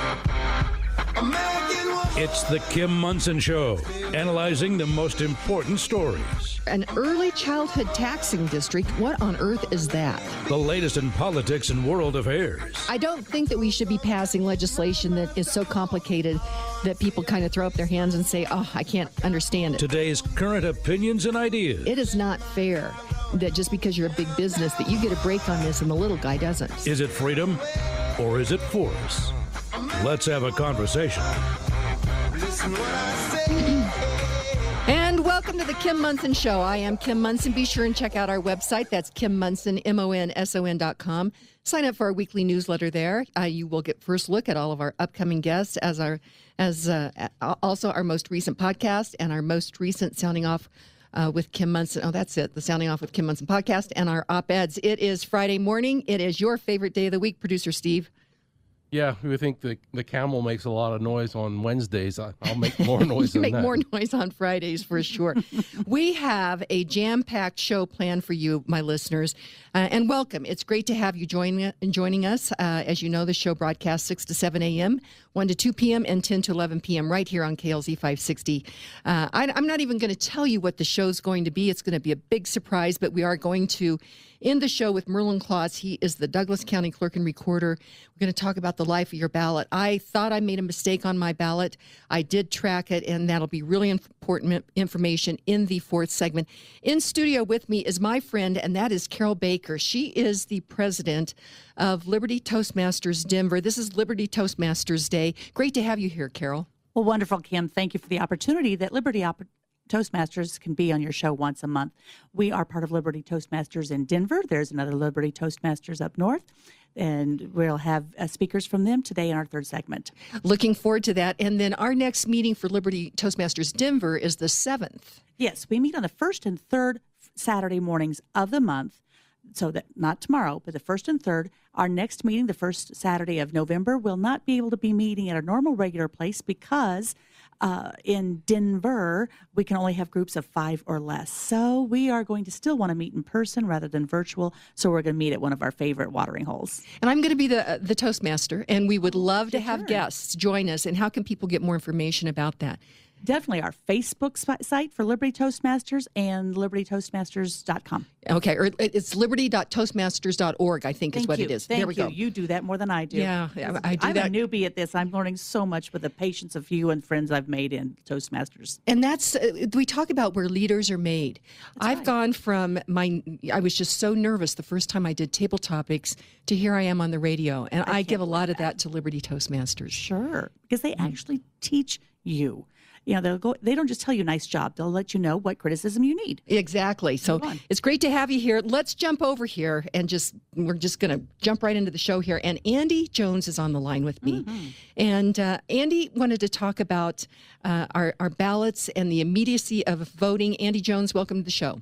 It's the Kim Monson Show, analyzing the most important stories. An early childhood taxing district, what on earth is that? The latest in politics and world affairs. I don't think that we should be passing legislation that is so complicated that people kind of throw up their hands and say, oh, I can't understand it. Today's current opinions and ideas. It is not fair that just because you're a big business that you get a break on this and the little guy doesn't. Is it freedom or is it force? Let's have a conversation. And welcome to the Kim Monson Show. I am Kim Monson. Be sure and check out our website. That's Kim Monson, MONSON.com. Sign up for our weekly newsletter there. You will get first look at all of our upcoming guests also our most recent podcast and our most recent Sounding Off with Kim Monson. Oh, that's it. The Sounding Off with Kim Monson podcast and our op-eds. It is Friday morning. It is your favorite day of the week, Producer Steve. Yeah, we think the camel makes a lot of noise on Wednesdays. I'll make more noise than that. Make more noise on Fridays for sure. We have a jam-packed show planned for you, my listeners, and welcome. It's great to have you joining us. As you know, the show broadcasts 6 to 7 a.m., 1 to 2 p.m., and 10 to 11 p.m. right here on KLZ 560. I'm not even going to tell you what the show's going to be. It's going to be a big surprise, but we are going to end the show with Merlin Claus. He is the Douglas County Clerk and Recorder. We're going to talk about the life of your ballot. I thought I made a mistake on my ballot. I did track it, and that'll be really important information in the fourth segment. In studio with me is my friend, and that is Carol Baker. She is the president of Liberty Toastmasters Denver. This is Liberty Toastmasters Day. Great to have you here, Carol. Well, wonderful, Kim. Thank you for the opportunity that Liberty Toastmasters can be on your show once a month. We are part of Liberty Toastmasters in Denver. There's another Liberty Toastmasters up north, and we'll have speakers from them today in our third segment. Looking forward to that. And then our next meeting for Liberty Toastmasters Denver is the 7th. Yes, we meet on the first and third Saturday mornings of the month. So that not tomorrow, but the first and third. Our next meeting, the first Saturday of November, will not be able to be meeting at a normal regular place because in Denver, we can only have groups of 5 or less. So we are going to still want to meet in person rather than virtual. So we're going to meet at one of our favorite watering holes. And I'm going to be the Toastmaster, and we would love to have guests join us. And how can people get more information about that? Definitely our Facebook site for Liberty Toastmasters and libertytoastmasters.com. Okay, or it's liberty.toastmasters.org, I think is what it is. Thank there we go. You do that more than I do. Yeah, I do I'm that. a newbie at this. I'm learning so much with the patience of you and friends I've made in Toastmasters. And that's, we talk about where leaders are made. I've gone from I was just so nervous the first time I did Table Topics to here I am on the radio. And I give a lot of that to Liberty Toastmasters. Sure, because they actually teach you. You know, they don't just tell you nice job. They'll let you know what criticism you need. Exactly. So it's great to have you here. Let's jump over here and we're just going to jump right into the show here. And Andy Jones is on the line with me. Mm-hmm. And Andy wanted to talk about our ballots and the immediacy of voting. Andy Jones, welcome to the show.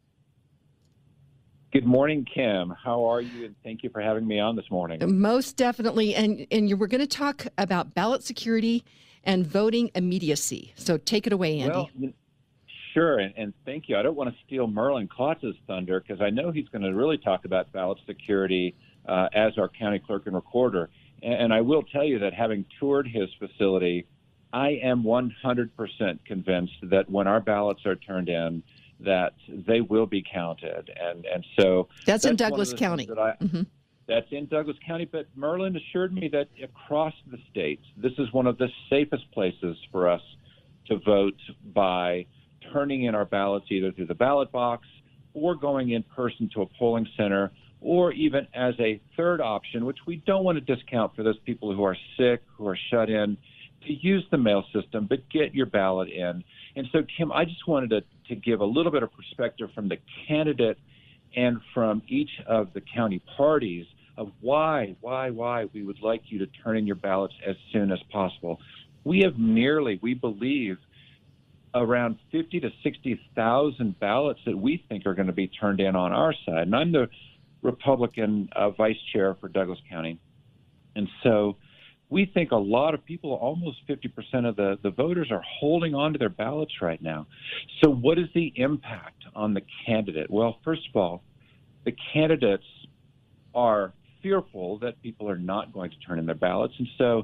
Good morning, Kim. How are you? And thank you for having me on this morning. Most definitely. And we're going to talk about ballot security and voting immediacy. So take it away, Andy. Well, sure, and thank you. I don't want to steal Merlin Klotz's thunder because I know he's going to really talk about ballot security as our county clerk and recorder. And I will tell you that having toured his facility, I am 100% convinced that when our ballots are turned in, that they will be counted. And so that's in Douglas County. That's in Douglas County, but Merlin assured me that across the state, this is one of the safest places for us to vote by turning in our ballots either through the ballot box or going in person to a polling center, or even as a third option, which we don't want to discount for those people who are sick, who are shut in, to use the mail system, but get your ballot in. And so, Kim, I just wanted to give a little bit of perspective from the candidate and from each of the county parties of why we would like you to turn in your ballots as soon as possible. We have we believe, around 50 to 60,000 ballots that we think are going to be turned in on our side. And I'm the Republican vice chair for Douglas County. And so we think a lot of people, almost 50% of the voters, are holding on to their ballots right now. So what is the impact on the candidate? Well, first of all, the candidates are fearful that people are not going to turn in their ballots. And so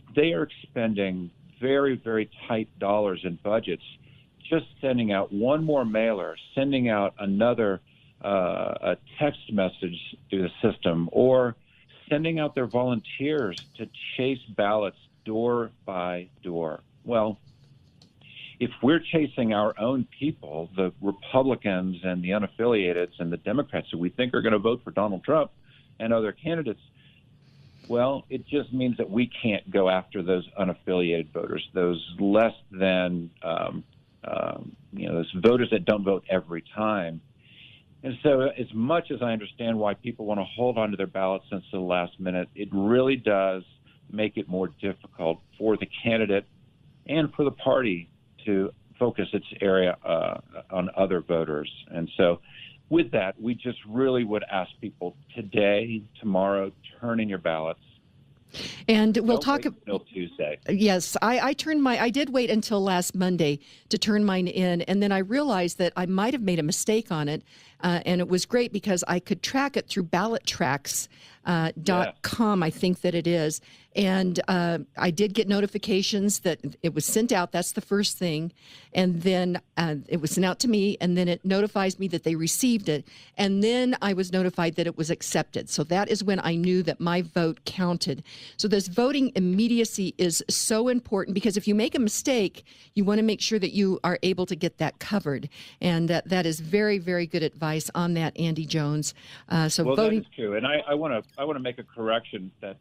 they are expending very, very tight dollars in budgets, just sending out one more mailer, sending out another a text message through the system, or sending out their volunteers to chase ballots door by door. Well, if we're chasing our own people, the Republicans and the unaffiliated and the Democrats who we think are going to vote for Donald Trump and other candidates, well, it just means that we can't go after those unaffiliated voters, those less than, those voters that don't vote every time. And so as much as I understand why people want to hold on to their ballots since the last minute, it really does make it more difficult for the candidate and for the party to focus its area on other voters. And so with that, we just really would ask people today, tomorrow, turn in your ballots. And we'll Don't talk wait until Tuesday. Yes, I did wait until last Monday to turn mine in, and then I realized that I might have made a mistake on it, and it was great because I could track it through ballottracks.com, I think that it is, and I did get notifications that it was sent out. That's the first thing, and then it was sent out to me, and then it notifies me that they received it, and then I was notified that it was accepted. So that is when I knew that my vote counted. So this voting immediacy is so important because if you make a mistake, you want to make sure that you are able to get that covered, and that is very, very good advice on that, Andy Jones. Well, voting. that is true, and I want to make a correction that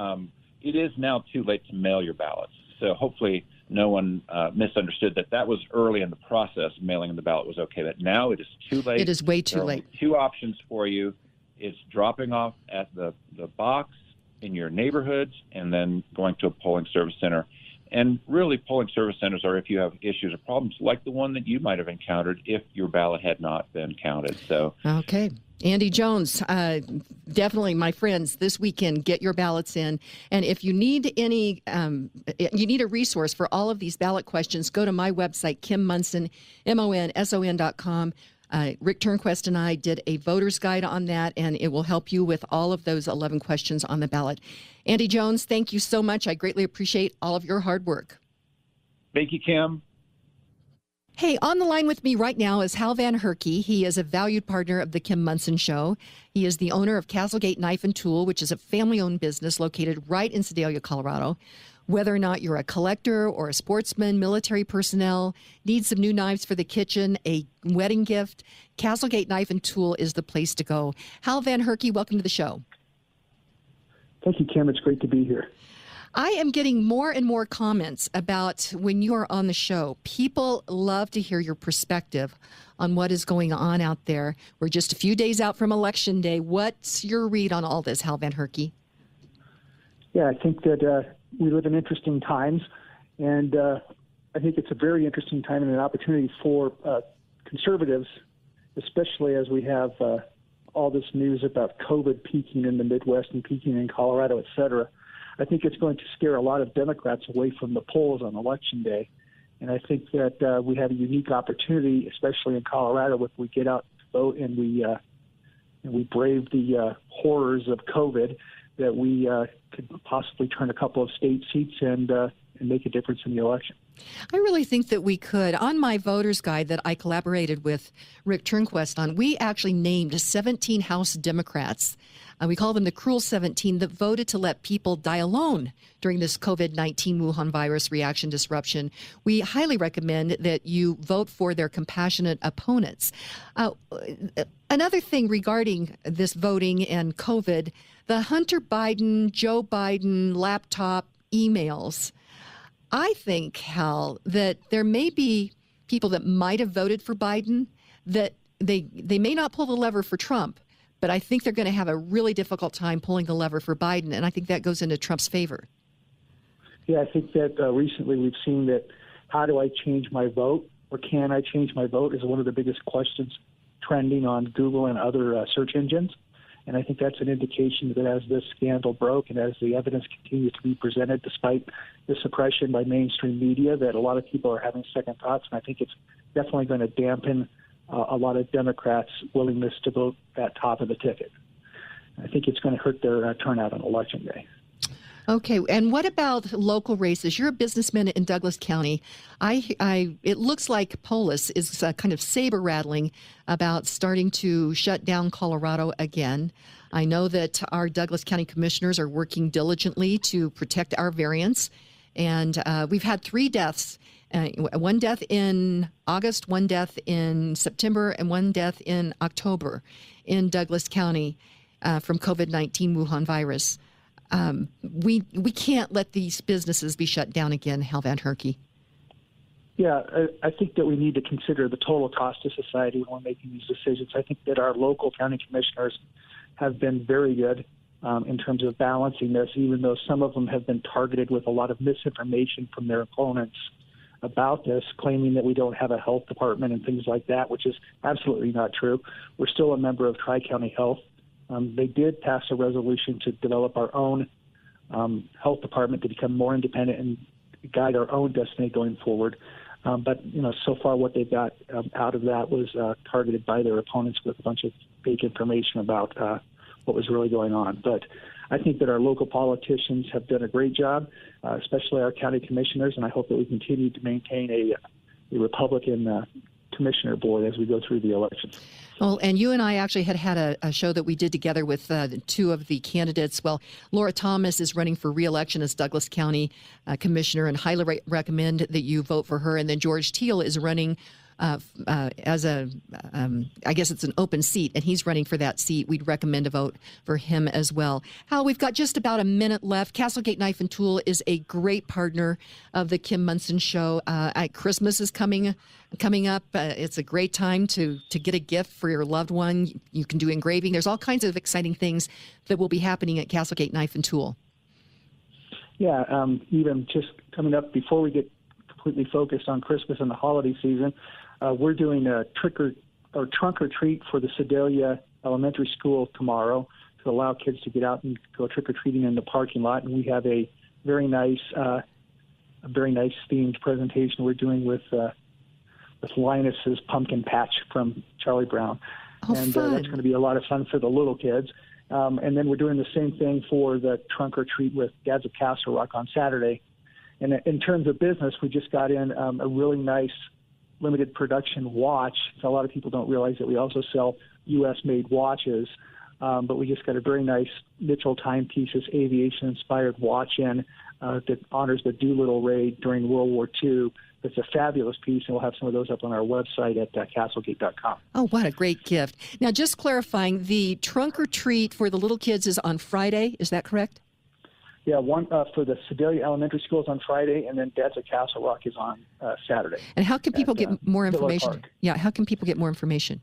it is now too late to mail your ballots. So hopefully no one misunderstood that was early in the process. Mailing the ballot was okay, but now it is too late. It is way too There are late. only two options for you. It's dropping off at the box in your neighborhoods and then going to a polling service center. And really, polling service centers are if you have issues or problems like the one that you might have encountered if your ballot had not been counted. So, Okay. Andy Jones, definitely, my friends, this weekend, get your ballots in. And if you need you need a resource for all of these ballot questions, go to my website, Kim Monson, MONSON.com. Rick Turnquest and I did a voter's guide on that, and it will help you with all of those 11 questions on the ballot. Andy Jones, thank you so much. I greatly appreciate all of your hard work. thank you, Kim. Hey, on the line with me right now is Hal Van Herky. He is a valued partner of the Kim Monson Show. He is the owner of Castlegate Knife and Tool, which is a family-owned business located right in Sedalia, Colorado. Whether or not you're a collector or a sportsman, military personnel, need some new knives for the kitchen, a wedding gift, Castlegate Knife and Tool is the place to go. Hal Van Herky, welcome to the show. Thank you, Kim. It's great to be here. I am getting more and more comments about when you are on the show. People love to hear your perspective on what is going on out there. We're just a few days out from Election Day. What's your read on all this, Hal Van Herky? Yeah, I think that we live in interesting times, and I think it's a very interesting time and an opportunity for conservatives, especially as we have all this news about COVID peaking in the Midwest and peaking in Colorado, et cetera. I think it's going to scare a lot of Democrats away from the polls on Election Day. And I think that we have a unique opportunity, especially in Colorado, if we get out to vote and we brave the horrors of COVID, that we could possibly turn a couple of state seats and make a difference in the election. I really think that we could. On my voter's guide that I collaborated with Rick Turnquest on, we actually named 17 House Democrats. We call them the Cruel 17 that voted to let people die alone during this COVID-19 Wuhan virus reaction disruption. We highly recommend that you vote for their compassionate opponents. Another thing regarding this voting and COVID, the Hunter Biden, Joe Biden laptop emails. I think, Hal, that there may be people that might have voted for Biden that they may not pull the lever for Trump, but I think they're going to have a really difficult time pulling the lever for Biden, and I think that goes into Trump's favor. Yeah, I think that recently we've seen that how do I change my vote, or can I change my vote, is one of the biggest questions trending on Google and other search engines. And I think that's an indication that as this scandal broke and as the evidence continues to be presented, despite the suppression by mainstream media, that a lot of people are having second thoughts. And I think it's definitely going to dampen a lot of Democrats' willingness to vote that top of the ticket. I think it's going to hurt their turnout on Election Day. Okay, and what about local races? You're a businessman in Douglas County. It looks like Polis is kind of saber rattling about starting to shut down Colorado again. I know that our Douglas County commissioners are working diligently to protect our variants, and we've had 3 deaths. One death in August, 1 death in September, and 1 death in October in Douglas County from COVID-19 Wuhan virus. We can't let these businesses be shut down again, Hal Van Herky. Yeah, I think that we need to consider the total cost to society when we're making these decisions. I think that our local county commissioners have been very good in terms of balancing this, even though some of them have been targeted with a lot of misinformation from their opponents about this, claiming that we don't have a health department and things like that, which is absolutely not true. We're still a member of Tri-County Health. They did pass a resolution to develop our own health department to become more independent and guide our own destiny going forward. But so far what they got out of that was targeted by their opponents with a bunch of fake information about what was really going on. But I think that our local politicians have done a great job, especially our county commissioners, and I hope that we continue to maintain a Republican commissioner board as we go through the elections. Well, and you and I actually had a show that we did together with 2 of the candidates. Well, Laura Thomas is running for re-election as Douglas County Commissioner, and highly recommend that you vote for her. And then George Teal is running as I guess it's an open seat, and he's running for that seat. We'd recommend a vote for him as well. Hal, we've got just about a minute left. Castlegate Knife and Tool is a great partner of the Kim Monson Show. Christmas is coming up. It's a great time to get a gift for your loved one. You can do engraving. There's all kinds of exciting things that will be happening at Castlegate Knife and Tool. Yeah, even just coming up before we get completely focused on Christmas and the holiday season, we're doing a trunk or treat for the Sedalia Elementary School tomorrow to allow kids to get out and go trick or treating in the parking lot. And we have a very nice themed presentation we're doing with Linus's pumpkin patch from Charlie Brown. Oh, and fun. That's going to be a lot of fun for the little kids. And then we're doing the same thing for the trunk or treat with Dads of Castle Rock on Saturday. And in terms of business, we just got in a really nice limited production watch. So a lot of people don't realize that we also sell U.S.-made watches. But we just got a very nice Mitchell Timepieces aviation-inspired watch in that honors the Doolittle raid during World War II. It's a fabulous piece, and we'll have some of those up on our website at castlegate.com. Oh, what a great gift. Now, just clarifying, the trunk or treat for the little kids is on Friday. Is that correct? Yeah, one for the Sedalia Elementary School is on Friday, and then Dads at Castle Rock is on Saturday. And how can people get more Miller information? Park. Yeah, how can people get more information?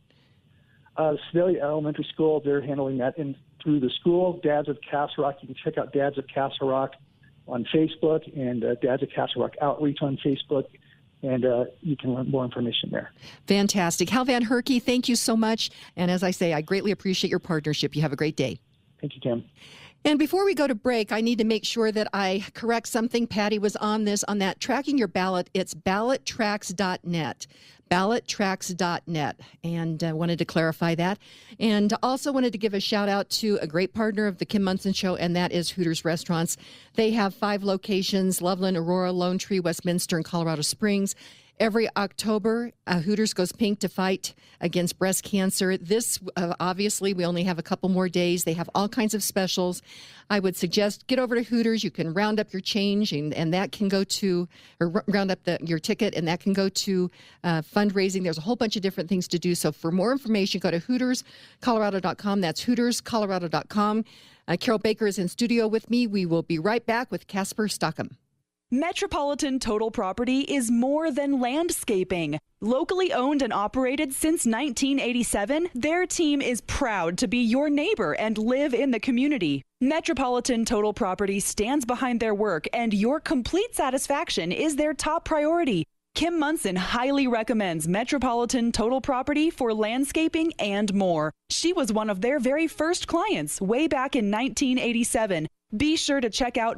Sedalia Elementary School, they're handling that through the school. Dads of Castle Rock, you can check out Dads of Castle Rock on Facebook and Dads of Castle Rock Outreach on Facebook, and you can learn more information there. Fantastic. Hal Van Herky, thank you so much. And as I say, I greatly appreciate your partnership. You have a great day. Thank you, Kim. And before we go to break, I need to make sure that I correct something. Patty was on that tracking your ballot. It's ballottracks.net. ballottracks.net, and wanted to clarify that. And also wanted to give a shout out to a great partner of the Kim Monson Show, and that is Hooters Restaurants. They have 5 locations: Loveland, Aurora, Lone Tree, Westminster, and Colorado Springs. Every October, Hooters goes pink to fight against breast cancer. This, obviously, we only have a couple more days. They have all kinds of specials. I would suggest get over to Hooters. You can round up your change, and that can go to, or round up your ticket, and that can go to fundraising. There's a whole bunch of different things to do. So for more information, go to HootersColorado.com. That's HootersColorado.com. Carol Baker is in studio with me. We will be right back with Casper Stockham. Metropolitan Total Property is more than landscaping. Locally owned and operated since 1987, their team is proud to be your neighbor and live in the community. Metropolitan Total Property stands behind their work, and your complete satisfaction is their top priority. Kim Monson highly recommends Metropolitan Total Property for landscaping and more. She was one of their very first clients way back in 1987. Be sure to check out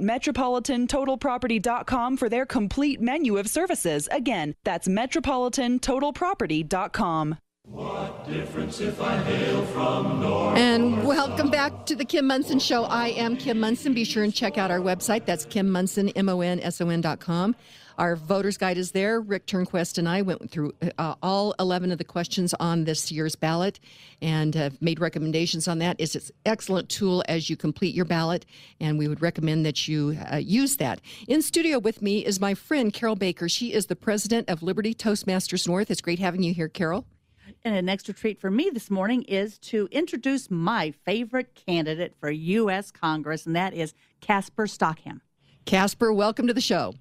MetropolitanTotalProperty.com for their complete menu of services. Again, that's MetropolitanTotalProperty.com. And welcome back to the Kim Monson Show. I am Kim Monson. Be sure and check out our website. That's Kim Monson, MONSON.com. Our voter's guide is there. Rick Turnquest and I went through all 11 of the questions on this year's ballot and have made recommendations on that. It's an excellent tool as you complete your ballot, and we would recommend that you use that. In studio with me is my friend Carol Baker. She is the president of Liberty Toastmasters North. It's great having you here, Carol. And an extra treat for me this morning is to introduce my favorite candidate for U.S. Congress, and that is Casper Stockham. Casper, welcome to the show.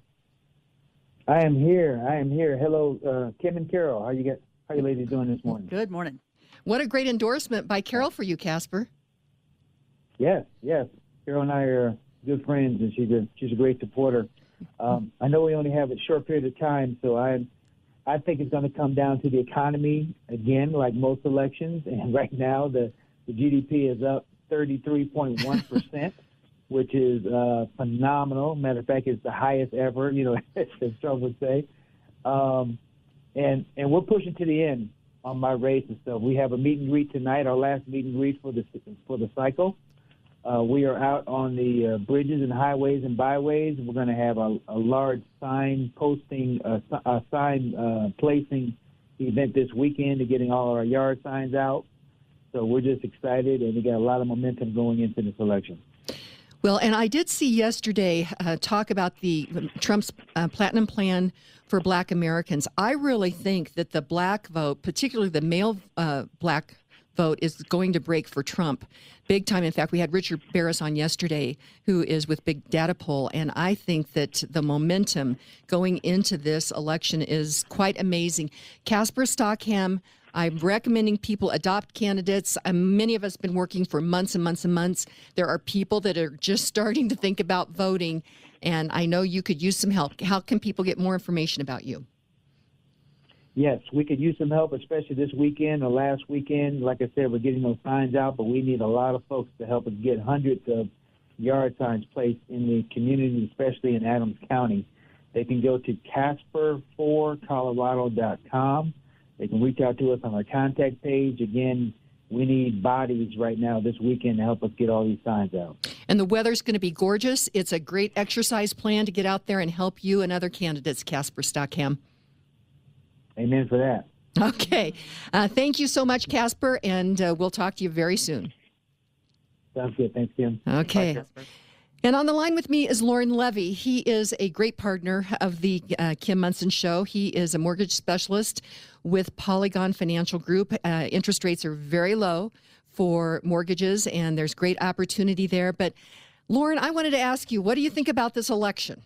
I am here. Hello, Kim and Carol. How you ladies doing this morning? Good morning. What a great endorsement by Carol for you, Casper. Yes. Carol and I are good friends, and she's a great supporter. I know we only have a short period of time, so I think it's going to come down to the economy again, like most elections. And right now, the GDP is up 33.1%. which is phenomenal. Matter of fact, it's the highest ever, as Trump would say. And we're pushing to the end on my race and stuff. We have a meet and greet tonight, our last meet and greet for the cycle. We are out on the bridges and highways and byways. We're going to have a large sign posting, sign placing event this weekend to getting all our yard signs out. So we're just excited, and we got a lot of momentum going into this election. Well, and I did see yesterday talk about Trump's Platinum Plan for Black Americans. I really think that the black vote, particularly the male black vote, is going to break for Trump big time. In fact, we had Richard Barris on yesterday, who is with Big Data Poll, and I think that the momentum going into this election is quite amazing. Casper Stockham, I'm recommending people adopt candidates. Many of us have been working for months and months and months. There are people that are just starting to think about voting, and I know you could use some help. How can people get more information about you? Yes, we could use some help, especially this weekend or last weekend. Like I said, we're getting those signs out, but we need a lot of folks to help us get hundreds of yard signs placed in the community, especially in Adams County. They can go to Casper4Colorado.com. They can reach out to us on our contact page. Again, we need bodies right now this weekend to help us get all these signs out. And the weather's going to be gorgeous. It's a great exercise plan to get out there and help you and other candidates, Casper Stockham. Amen for that. Okay. Thank you so much, Casper, and we'll talk to you very soon. Sounds good. Thanks, Kim. Okay. Bye, And on the line with me is Lauren Levy. He is a great partner of the Kim Monson Show. He is a mortgage specialist with Polygon Financial Group. Interest rates are very low for mortgages, and there's great opportunity there. But, Lauren, I wanted to ask you, what do you think about this election?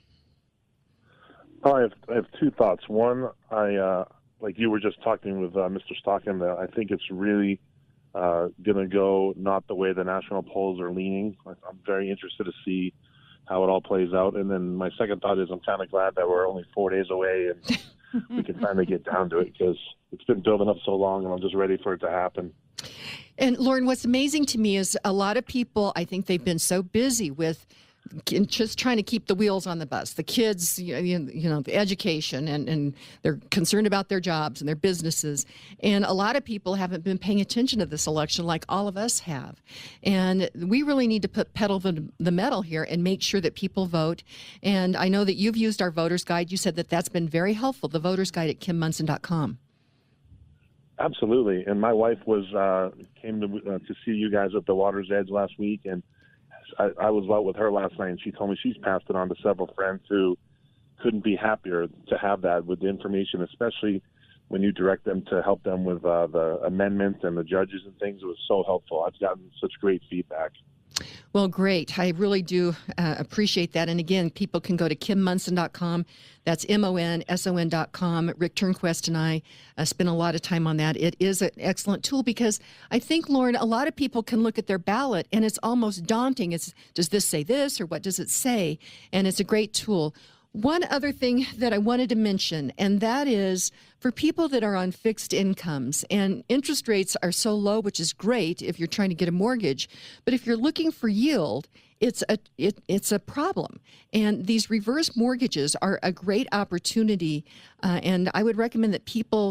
I have two thoughts. One, like you were just talking with Mr. Stockham, I think it's really going to go not the way the national polls are leaning. I'm very interested to see how it all plays out. And then my second thought is I'm kind of glad that we're only 4 days away and we can finally get down to it, because it's been building up so long and I'm just ready for it to happen. And Lauren, what's amazing to me is a lot of people, I think they've been so busy with just trying to keep the wheels on the bus, the kids, the education, and they're concerned about their jobs and their businesses. And a lot of people haven't been paying attention to this election like all of us have. And we really need to put pedal to the metal here and make sure that people vote. And I know that you've used our voter's guide. You said that that's been very helpful, the voter's guide at KimMonson.com. Absolutely. And my wife came to see you guys at the Water's Edge last week, and I was out with her last night, and she told me she's passed it on to several friends who couldn't be happier to have that with the information, especially when you direct them to help them with the amendments and the judges and things. It was so helpful. I've gotten such great feedback. Well, great. I really do appreciate that. And again, people can go to KimMonson.com. That's MONSON.com. Rick Turnquest and I spend a lot of time on that. It is an excellent tool because I think, Lauren, a lot of people can look at their ballot and it's almost daunting. Does this say this or what does it say? And it's a great tool. One other thing that I wanted to mention, and that is for people that are on fixed incomes, and interest rates are so low, which is great if you're trying to get a mortgage, but if you're looking for yield, it's a problem. And these reverse mortgages are a great opportunity, and I would recommend that people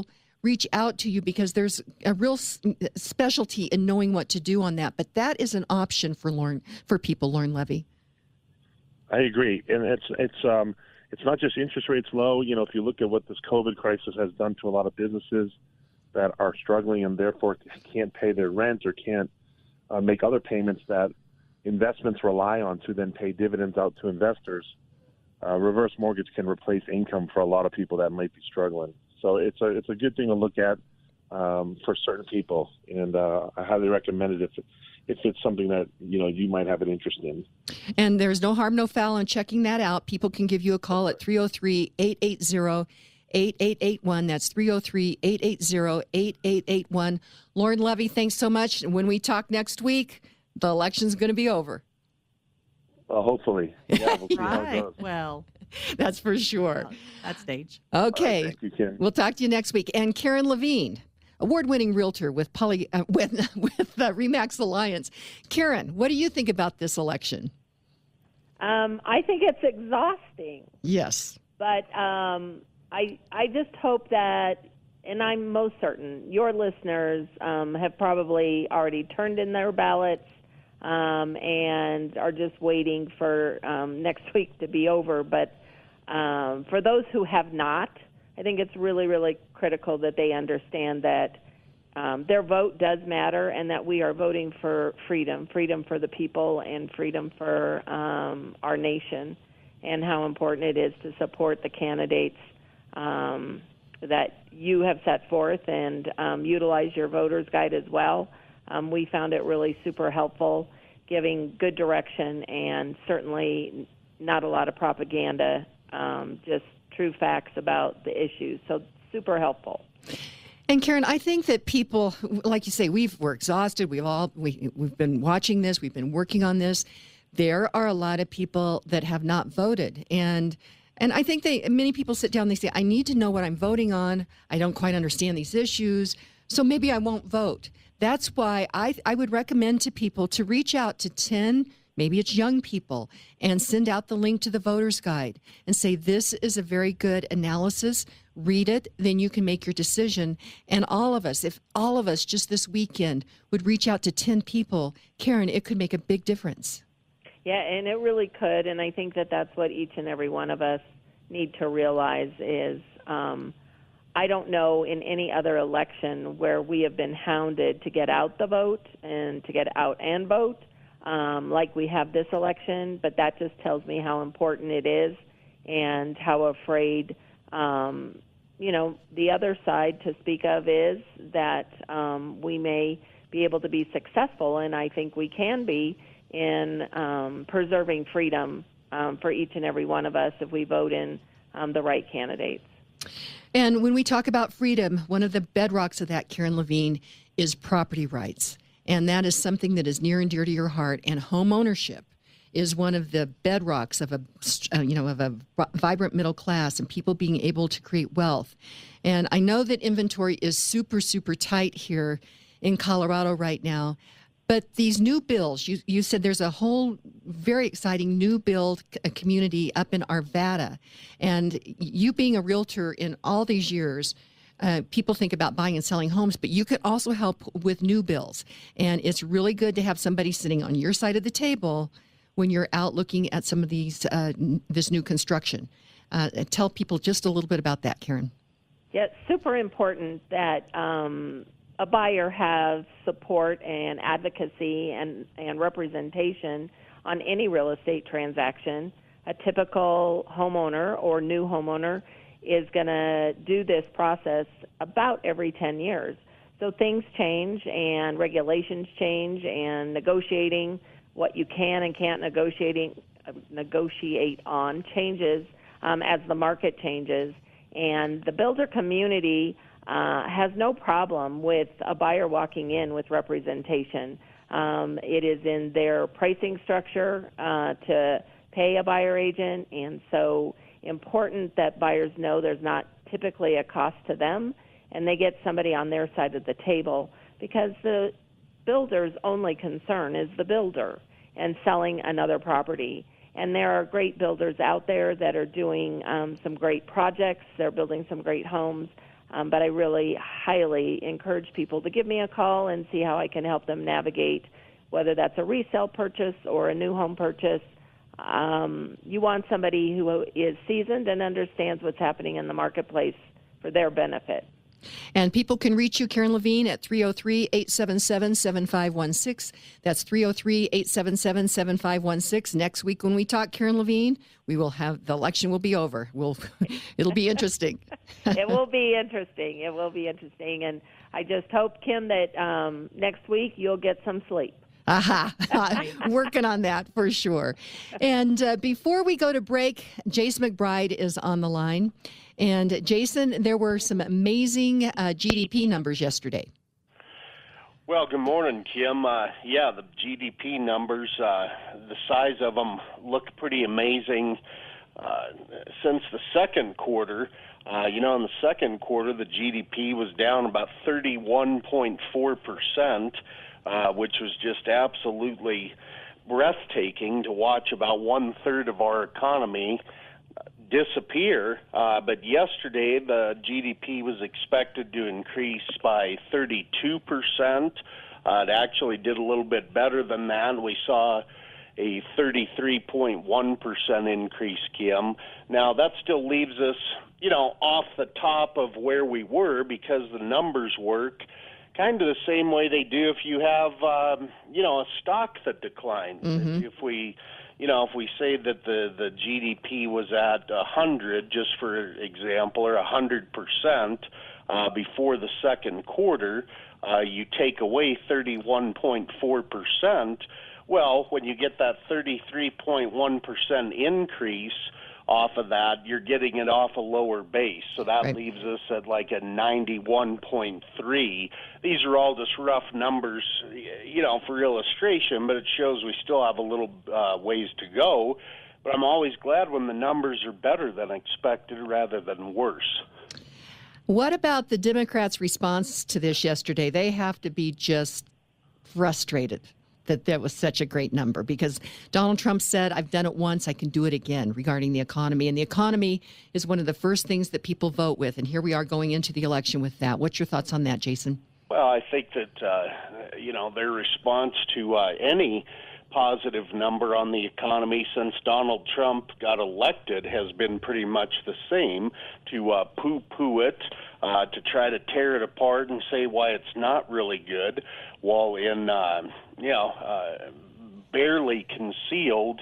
reach out to you because there's a real specialty in knowing what to do on that. But that is an option for people, Lauren Levy. I agree, and it's not just interest rates low. You know, if you look at what this COVID crisis has done to a lot of businesses that are struggling and therefore can't pay their rent or can't make other payments that investments rely on to then pay dividends out to investors, reverse mortgage can replace income for a lot of people that might be struggling. So it's a good thing to look at for certain people, and I highly recommend it if it's something that you might have an interest in. And there's no harm, no foul in checking that out. People can give you a call at 303-880-8881. That's 303-880-8881. Lauren Levy, thanks so much. And when we talk next week, the election's going to be over. Well, hopefully. Yeah, we'll see how it Right. goes. Well, That's for sure. that stage. Okay. Thank you, Ken. We'll talk to you next week. And Karen Levine, award-winning realtor with Remax Alliance. Karen, what do you think about this election? I think it's exhausting, Yes. but I just hope that, and I'm most certain, your listeners have probably already turned in their ballots and are just waiting for next week to be over. But for those who have not, I think it's really, really critical that they understand that their vote does matter and that we are voting for freedom for the people and freedom for our nation, and how important it is to support the candidates that you have set forth, and utilize your voter's guide as well. We found it really super helpful, giving good direction and certainly not a lot of propaganda, just true facts about the issues. So super helpful. And Karen, I think that people, like you say, we're exhausted. We've been watching this. We've been working on this. There are a lot of people that have not voted, and I think many people sit down and they say, I need to know what I'm voting on. I don't quite understand these issues, so maybe I won't vote. That's why I would recommend to people to reach out to 10, maybe it's young people, and send out the link to the voter's guide and say, this is a very good analysis. Read it, then you can make your decision. And if all of us just this weekend would reach out to 10 people, Karen, it could make a big difference. Yeah, and it really could, and I think that that's what each and every one of us need to realize is I don't know in any other election where we have been hounded to get out the vote and to get out and vote like we have this election, but that just tells me how important it is and how afraid the other side to speak of is that we may be able to be successful, and I think we can be, in preserving freedom for each and every one of us if we vote in the right candidates. And when we talk about freedom, one of the bedrocks of that, Karen Levine, is property rights. And that is something that is near and dear to your heart. And home ownership is one of the bedrocks of a vibrant middle class and people being able to create wealth. And I know that inventory is super, super tight here in Colorado right now. But these new bills, you said there's a whole very exciting new build community up in Arvada. And you being a realtor in all these years, people think about buying and selling homes, but you could also help with new builds. And it's really good to have somebody sitting on your side of the table when you're out looking at some of these this new construction. Tell people just a little bit about that, Karen. Yeah, it's super important that a buyer has support and advocacy and representation on any real estate transaction. A typical homeowner or new homeowner is going to do this process about every 10 years. So things change and regulations change, and negotiating what you can and can't negotiate on changes as the market changes. And the builder community has no problem with a buyer walking in with representation. It is in their pricing structure to pay a buyer agent, and so important that buyers know there's not typically a cost to them, and they get somebody on their side of the table, because the builder's only concern is the builder and selling another property. And there are great builders out there that are doing some great projects. They're building some great homes. But I really highly encourage people to give me a call and see how I can help them navigate, whether that's a resale purchase or a new home purchase. You want somebody who is seasoned and understands what's happening in the marketplace for their benefit. And people can reach you, Karen Levine, at 303-877-7516. That's 303-877-7516. Next week when we talk, Karen Levine, we will have, the election will be over. It'll be interesting. It will be interesting. It will be interesting. And I just hope, Kim, that next week you'll get some sleep. Working on that for sure. And before we go to break, Jason McBride is on the line. And Jason, there were some amazing GDP numbers yesterday. Well, good morning, Kim. The GDP numbers, the size of them look pretty amazing. Since the second quarter, in the second quarter, the GDP was down about 31.4%, which was just absolutely breathtaking to watch about 1/3 of our economy disappear. But yesterday, the GDP was expected to increase by 32%. It actually did a little bit better than that. We saw a 33.1% increase, Kim. Now, that still leaves us, off the top of where we were because the numbers work kind of the same way they do if you have, a stock that declines. Mm-hmm. If we say that the GDP was at 100, just for example, or 100% before the second quarter, you take away 31.4%. Well, when you get that 33.1% increase off of that, you're getting it off a lower base. So that leaves us at like a 91.3. These are all just rough numbers, for illustration, but it shows we still have a little ways to go. But I'm always glad when the numbers are better than expected rather than worse. What about the Democrats' response to this yesterday? They have to be just frustrated that was such a great number, because Donald Trump said, I've done it once, I can do it again, regarding the economy. And the economy is one of the first things that people vote with. And here we are going into the election with that. What's your thoughts on that, Jason? Well, I think that, their response to any positive number on the economy since Donald Trump got elected has been pretty much the same, to poo-poo it, to try to tear it apart and say why it's not really good, while in, barely concealed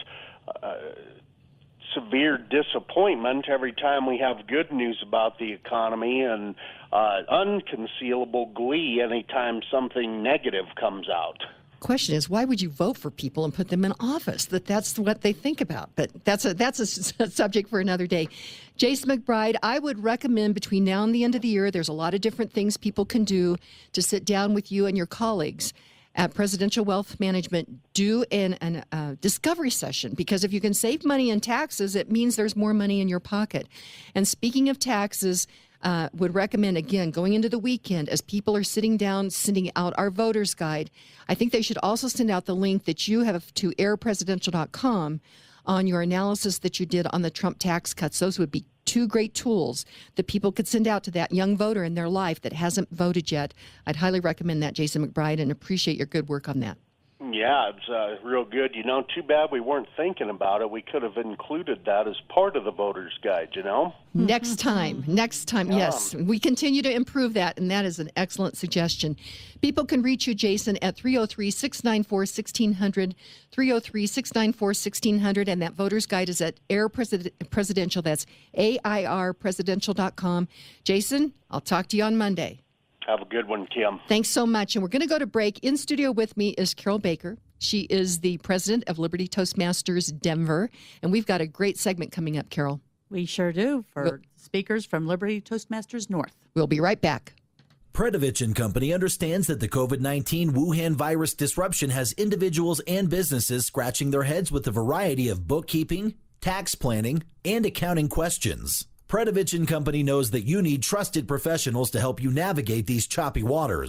severe disappointment every time we have good news about the economy, and unconcealable glee anytime something negative comes out. Question is, why would you vote for people and put them in office? That's what they think about. But that's a subject for another day. Jason McBride, I would recommend between now and the end of the year, there's a lot of different things people can do to sit down with you and your colleagues at Presidential Wealth Management. Do a discovery session, because if you can save money in taxes, it means there's more money in your pocket. And speaking of taxes, would recommend, again, going into the weekend as people are sitting down, sending out our voter's guide. I think they should also send out the link that you have to airpresidential.com on your analysis that you did on the Trump tax cuts. Those would be two great tools that people could send out to that young voter in their life that hasn't voted yet. I'd highly recommend that, Jason McBride, and appreciate your good work on that. Yeah, it's real good. Too bad we weren't thinking about it. We could have included that as part of the voter's guide, Next time, yes. We continue to improve that, and that is an excellent suggestion. People can reach you, Jason, at 303-694-1600, 303-694-1600, and that voter's guide is at Air Presidential. That's AIRpresidential.com. Jason, I'll talk to you on Monday. Have a good one, Kim. Thanks so much. And we're going to go to break. In studio with me is Carol Baker. She is the president of Liberty Toastmasters Denver. And we've got a great segment coming up, Carol. We sure do, for speakers from Liberty Toastmasters North. We'll be right back. Predovich & Company understands that the COVID-19 Wuhan virus disruption has individuals and businesses scratching their heads with a variety of bookkeeping, tax planning, and accounting questions. Predovich & Company knows that you need trusted professionals to help you navigate these choppy waters.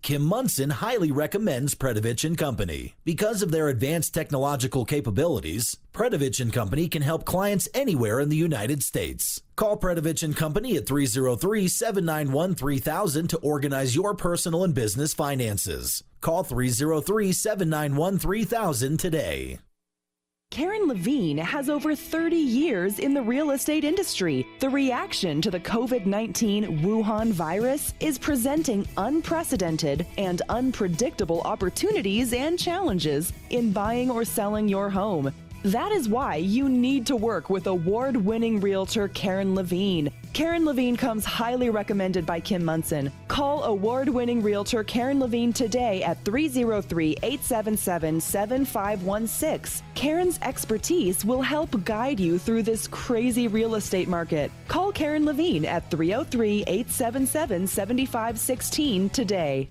Kim Munson highly recommends Predovich & Company. Because of their advanced technological capabilities, Predovich & Company can help clients anywhere in the United States. Call Predovich & Company at 303-791-3000 to organize your personal and business finances. Call 303-791-3000 today. Karen Levine has over 30 years in the real estate industry. The reaction to the COVID-19 Wuhan virus is presenting unprecedented and unpredictable opportunities and challenges in buying or selling your home. That is why you need to work with award-winning realtor Karen Levine. Karen Levine comes highly recommended by Kim Munson. Call award-winning realtor Karen Levine today at 303-877-7516. Karen's expertise will help guide you through this crazy real estate market. Call Karen Levine at 303-877-7516 today.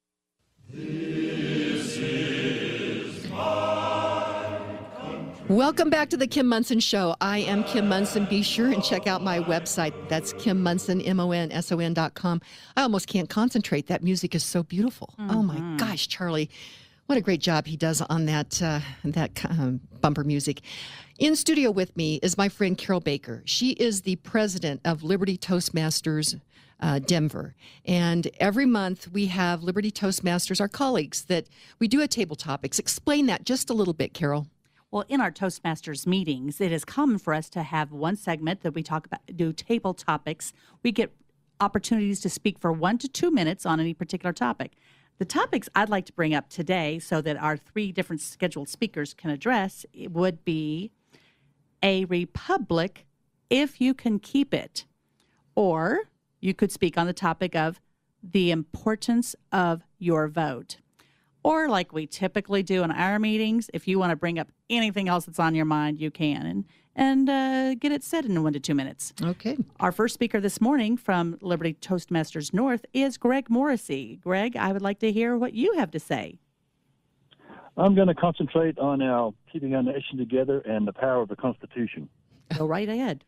Welcome back to the Kim Munson Show. I am Kim Munson. Be sure and check out my website. That's Kim Munson, MONSON.com. I almost can't concentrate. That music is so beautiful. Mm-hmm. Oh my gosh, Charlie. What a great job he does on that bumper music. In studio with me is my friend Carol Baker. She is the president of Liberty Toastmasters Denver. And every month we have Liberty Toastmasters, our colleagues, that we do a table topics. Explain that just a little bit, Carol. Well, in our Toastmasters meetings, it is common for us to have one segment that we talk about, do table topics. We get opportunities to speak for 1 to 2 minutes on any particular topic. The topics I'd like to bring up today so that our 3 different scheduled speakers can address it would be a republic if you can keep it. Or you could speak on the topic of the importance of your vote. Or like we typically do in our meetings, if you want to bring up anything else that's on your mind, you can, and get it said in 1 to 2 minutes. Okay. Our first speaker this morning from Liberty Toastmasters North is Greg Morrissey. Greg, I would like to hear what you have to say. I'm going to concentrate on our keeping our nation together and the power of the Constitution. Go right ahead.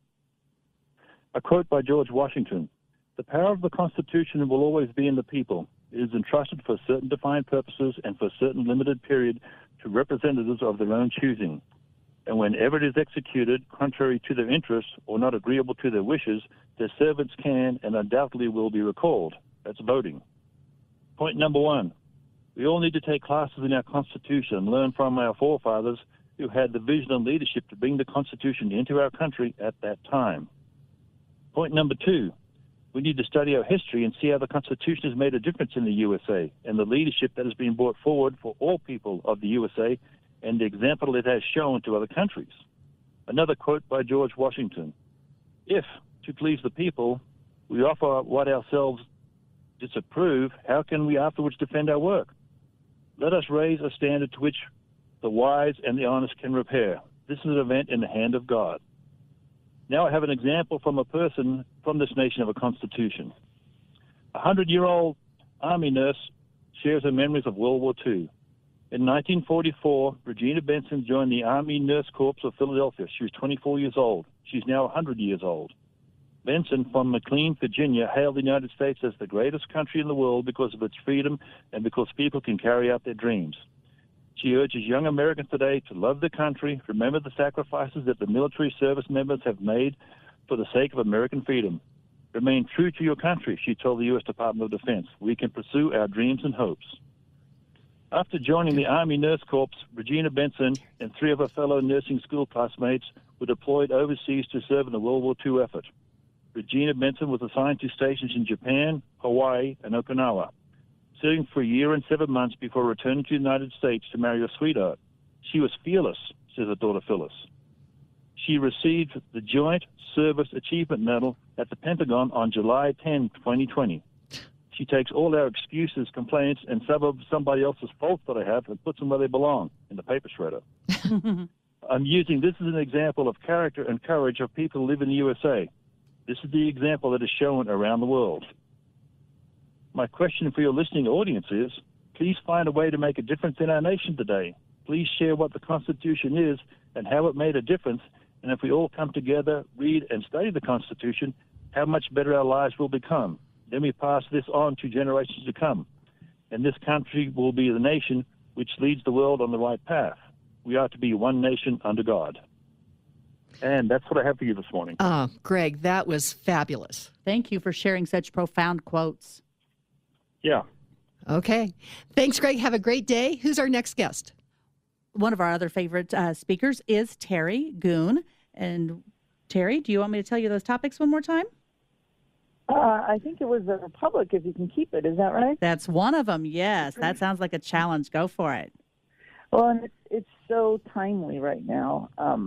A quote by George Washington: "The power of the Constitution will always be in the people. It is entrusted for certain defined purposes and for a certain limited period to representatives of their own choosing. And whenever it is executed contrary to their interests or not agreeable to their wishes, their servants can and undoubtedly will be recalled." That's voting. Point number 1. We all need to take classes in our Constitution and learn from our forefathers who had the vision and leadership to bring the Constitution into our country at that time. Point number 2. We need to study our history and see how the Constitution has made a difference in the USA and the leadership that has been brought forward for all people of the USA and the example it has shown to other countries. Another quote by George Washington: "If, to please the people, we offer what ourselves disapprove, how can we afterwards defend our work? Let us raise a standard to which the wise and the honest can repair. This is an event in the hand of God." Now I have an example from a person from this nation of a Constitution. A 100-year-old Army nurse shares her memories of World War II. In 1944, Regina Benson joined the Army Nurse Corps of Philadelphia. She was 24 years old. She's now 100 years old. Benson from McLean, Virginia, hailed the United States as the greatest country in the world because of its freedom and because people can carry out their dreams. She urges young Americans today to love their country, remember the sacrifices that the military service members have made for the sake of American freedom. Remain true to your country, she told the U.S. Department of Defense. We can pursue our dreams and hopes. After joining the Army Nurse Corps, Regina Benson and 3 of her fellow nursing school classmates were deployed overseas to serve in the World War II effort. Regina Benson was assigned to stations in Japan, Hawaii, and Okinawa, serving for a year and 7 months before returning to the United States to marry her sweetheart. She was fearless, says her daughter Phyllis. She received the Joint Service Achievement Medal at the Pentagon on July 10, 2020. She takes all our excuses, complaints, and some of somebody else's faults that I have and puts them where they belong, in the paper shredder. I'm using this as an example of character and courage of people who live in the USA. This is the example that is shown around the world. My question for your listening audience is, please find a way to make a difference in our nation today. Please share what the Constitution is and how it made a difference. And if we all come together, read and study the Constitution, how much better our lives will become. Then we pass this on to generations to come. and this country will be the nation which leads the world on the right path. We are to be one nation under God. And that's what I have for you this morning. Greg, that was fabulous. Thank you for sharing such profound quotes. Yeah. Okay. Thanks, Greg. Have a great day. Who's our next guest? One of our other favorite speakers is Terry Goon. And Terry, do you want me to tell you those topics one more time? I think it was the Republic, if you can keep it. Is that right? That's one of them, yes. That sounds like a challenge. Go for it. Well, and it's so timely right now.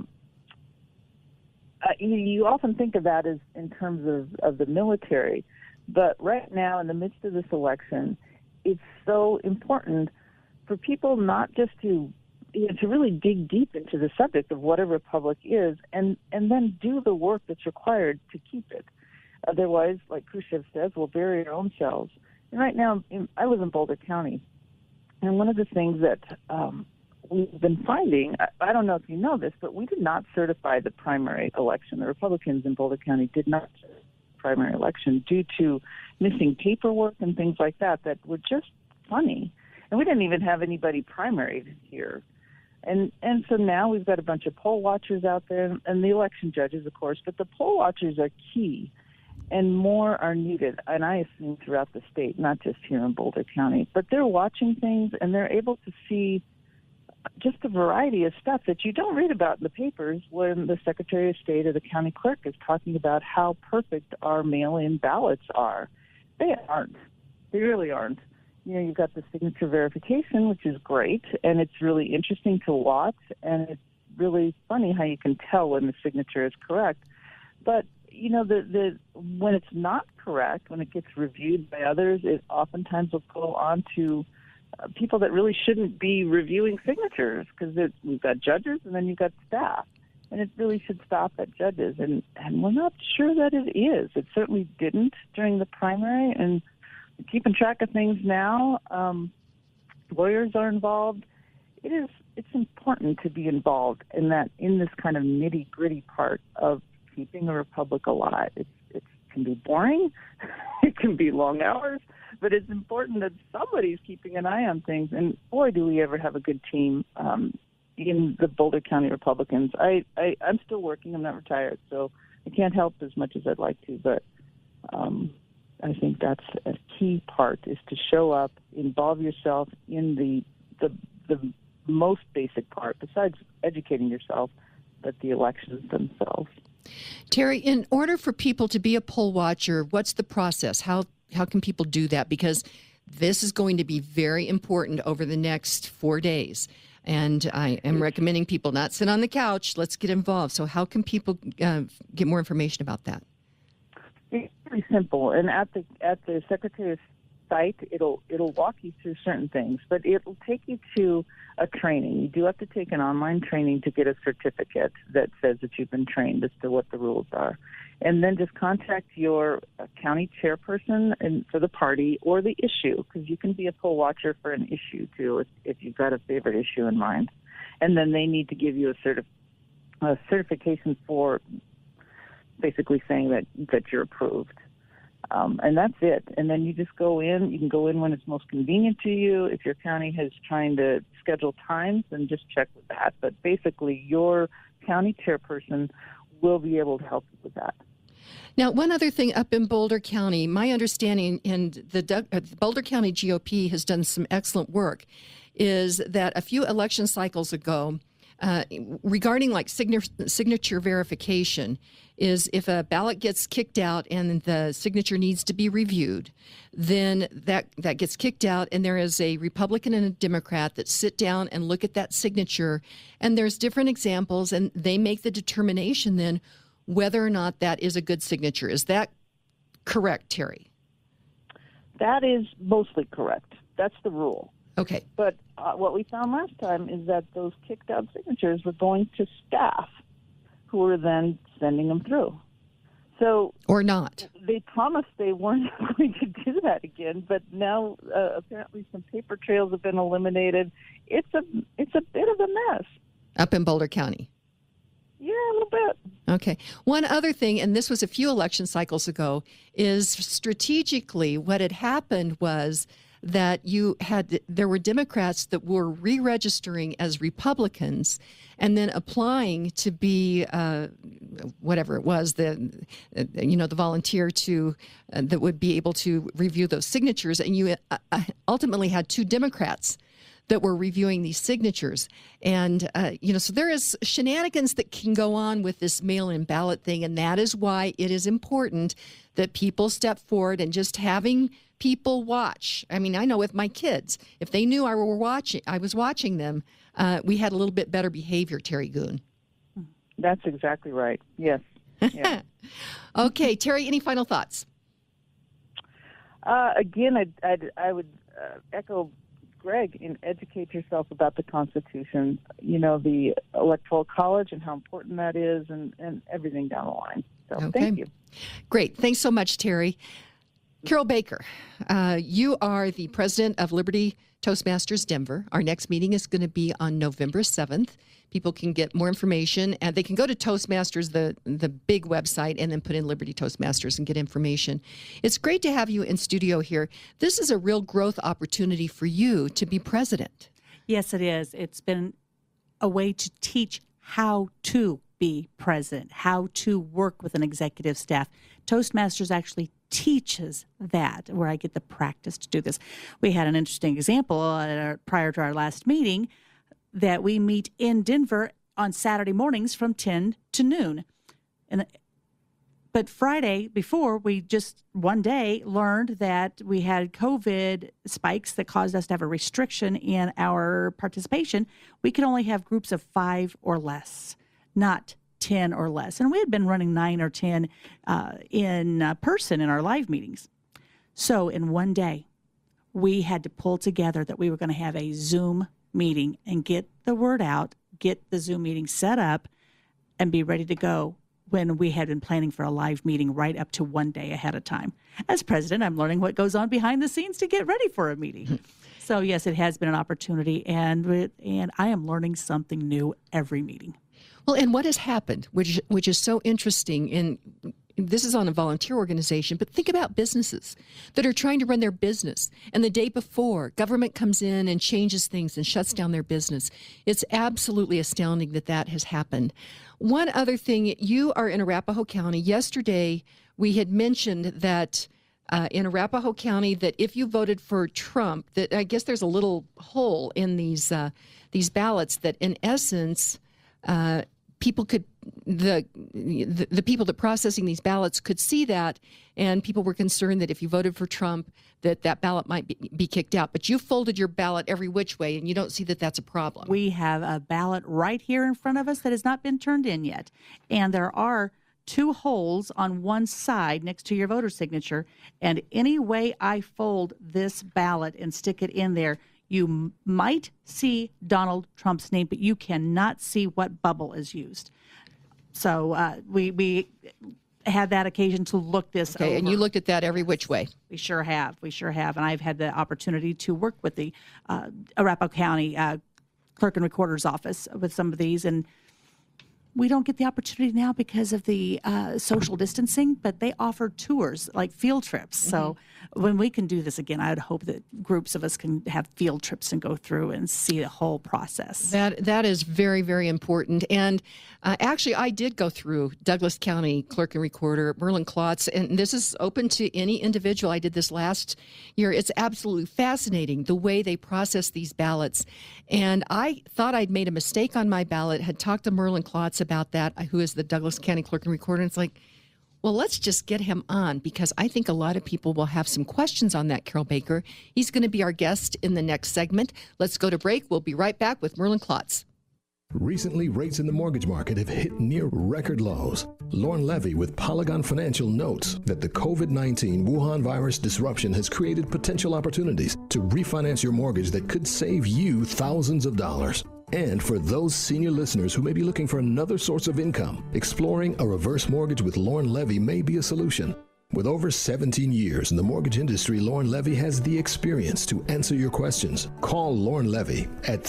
You often think of that as in terms of the military, but right now, in the midst of this election, it's so important for people not just to really dig deep into the subject of what a republic is, and then do the work that's required to keep it. Otherwise, like Khrushchev says, we'll bury our own selves. And right now, I live in Boulder County, and one of the things that we've been finding, I don't know if you know this, but we did not certify the primary election. The Republicans in Boulder County did not certify the primary election due to missing paperwork and things like that were just funny. And we didn't even have anybody primaried here. And so now we've got a bunch of poll watchers out there, and the election judges, of course, but the poll watchers are key, and more are needed, and I assume throughout the state, not just here in Boulder County. But they're watching things, and they're able to see just a variety of stuff that you don't read about in the papers when the Secretary of State or the county clerk is talking about how perfect our mail-in ballots are. They aren't. They really aren't. You've got the signature verification, which is great, and it's really interesting to watch, and it's really funny how you can tell when the signature is correct. But, when it's not correct, when it gets reviewed by others, it oftentimes will go on to people that really shouldn't be reviewing signatures, because we've got judges and then you've got staff. And it really should stop at judges. And we're not sure that it is. It certainly didn't during the primary, and keeping track of things now. Lawyers are involved. It's important to be involved in this kind of nitty gritty part of keeping a republic alive. It can be boring, it can be long hours, but it's important that somebody's keeping an eye on things. And boy, do we ever have a good team in the Boulder County Republicans. I'm still working. I'm not retired, so I can't help as much as I'd like to, but I think that's a key part, is to show up, involve yourself in the most basic part, besides educating yourself, but the elections themselves. Terry, in order for people to be a poll watcher, what's the process? How can people do that? Because this is going to be very important over the next 4 days. And I am recommending people not sit on the couch. Let's get involved. So how can people get more information about that? It's pretty simple. And at the Secretary's site, it'll walk you through certain things, but it'll take you to a training. You do have to take an online training to get a certificate that says that you've been trained as to what the rules are. And then just contact your county chairperson for the party or the issue, because you can be a poll watcher for an issue too if you've got a favorite issue in mind. And then they need to give you a certification for basically saying that you're approved. And that's it. And then you just go in. You can go in when it's most convenient to you. If your county is trying to schedule times, then just check with that. But basically, your county chairperson will be able to help you with that. Now, one other thing up in Boulder County, my understanding, and the Boulder County GOP has done some excellent work, is that a few election cycles ago, regarding like signature verification, is if a ballot gets kicked out and the signature needs to be reviewed, then that gets kicked out, and there is a Republican and a Democrat that sit down and look at that signature, and there's different examples, and they make the determination then whether or not that is a good signature. Is that correct, Terry? That is mostly correct. That's the rule. Okay. But what we found last time is that those kicked out signatures were going to staff who were then sending them through. So, or not. They promised they weren't going to do that again, but now apparently some paper trails have been eliminated. It's a bit of a mess. Up in Boulder County. Yeah, a little bit. Okay. One other thing, and this was a few election cycles ago, is strategically what had happened was that there were Democrats that were re-registering as Republicans and then applying to be whatever it was, the volunteer to that would be able to review those signatures. And you ultimately had 2 Democrats that were reviewing these signatures. And, so there is shenanigans that can go on with this mail-in ballot thing. And that is why it is important that people step forward and just having people watch. I mean, I know with my kids, if they knew I was watching them, we had a little bit better behavior, Terry Goon. That's exactly right. Yes. Yeah. Okay, Terry, any final thoughts? Again, I would echo Greg and educate yourself about the Constitution, the Electoral College and how important that is, and everything down the line. So Okay. Thank you. Great. Thanks so much, Terry. Carol Baker, you are the president of Liberty Toastmasters Denver. Our next meeting is going to be on November 7th. People can get more information, and they can go to Toastmasters, the big website, and then put in Liberty Toastmasters and get information. It's great to have you in studio here. This is a real growth opportunity for you to be president. Yes, it is. It's been a way to teach how to be president, how to work with an executive staff. Toastmasters actually teaches that, where I get the practice to do this. We had an interesting example prior to our last meeting that we meet in Denver on Saturday mornings from 10 to noon. But Friday before, we just one day learned that we had COVID spikes that caused us to have a restriction in our participation. We could only have groups of 5 or less, not 10 or less. And we had been running 9 or 10 in person in our live meetings. So in one day, we had to pull together that we were going to have a Zoom meeting and get the word out, get the Zoom meeting set up, and be ready to go when we had been planning for a live meeting right up to one day ahead of time. As president, I'm learning what goes on behind the scenes to get ready for a meeting. So yes, it has been an opportunity, and I am learning something new every meeting. Well, and what has happened, which is so interesting, and this is on a volunteer organization, but think about businesses that are trying to run their business, and the day before, government comes in and changes things and shuts down their business. It's absolutely astounding that has happened. One other thing, you are in Arapahoe County. Yesterday, we had mentioned that in Arapahoe County, that if you voted for Trump, that I guess there's a little hole in these ballots that, in essence, people could the people that processing these ballots could see that, and people were concerned that if you voted for Trump, that ballot might be kicked out. But you folded your ballot every which way, and you don't see that that's a problem. We have a ballot right here in front of us that has not been turned in yet, and there are 2 holes on one side next to your voter signature, and any way I fold this ballot and stick it in there, you might see Donald Trump's name, but you cannot see what bubble is used. So we had that occasion to look this over. And you looked at that every which way. We sure have. And I've had the opportunity to work with the Arapahoe County Clerk and Recorder's Office with some of these, and we don't get the opportunity now because of the social distancing, but they offer tours, like field trips. Mm-hmm. So when we can do this again, I would hope that groups of us can have field trips and go through and see the whole process. That is very, very important. And actually, I did go through Douglas County Clerk and Recorder, Merlin Klotz, and this is open to any individual. I did this last year. It's absolutely fascinating the way they process these ballots. And I thought I'd made a mistake on my ballot, had talked to Merlin Klotz about that, who is the Douglas County Clerk and Recorder. And it's like, well, let's just get him on, because I think a lot of people will have some questions on that, Carol Baker. He's going to be our guest in the next segment. Let's go to break. We'll be right back with Merlin Klotz. Recently, rates in the mortgage market have hit near record lows. Lauren Levy with Polygon Financial notes that the COVID-19 Wuhan virus disruption has created potential opportunities to refinance your mortgage that could save you thousands of dollars. And for those senior listeners who may be looking for another source of income, exploring a reverse mortgage with Lauren Levy may be a solution. With over 17 years in the mortgage industry, Lauren Levy has the experience to answer your questions. Call Lauren Levy at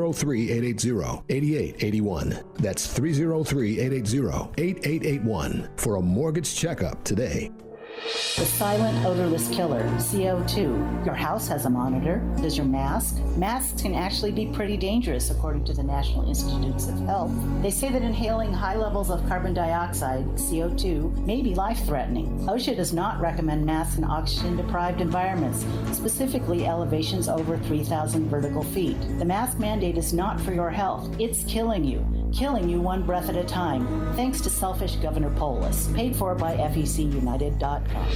303-880-8881. That's 303-880-8881 for a mortgage checkup today. The silent odorless killer, CO2. Your house has a monitor. Does your mask? Masks can actually be pretty dangerous, according to the National Institutes of Health. They say that inhaling high levels of carbon dioxide, CO2, may be life-threatening. OSHA does not recommend masks in oxygen-deprived environments, specifically elevations over 3,000 vertical feet. The mask mandate is not for your health. It's killing you one breath at a time, thanks to selfish Governor Polis. Paid for by FECUnited.com.